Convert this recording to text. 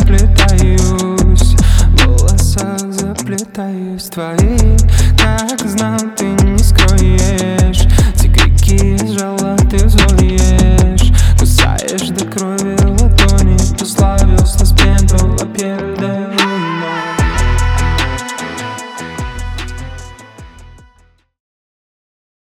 заплетаюсь, в волосах заплетаюсь твои. Как знал, ты не скроешь.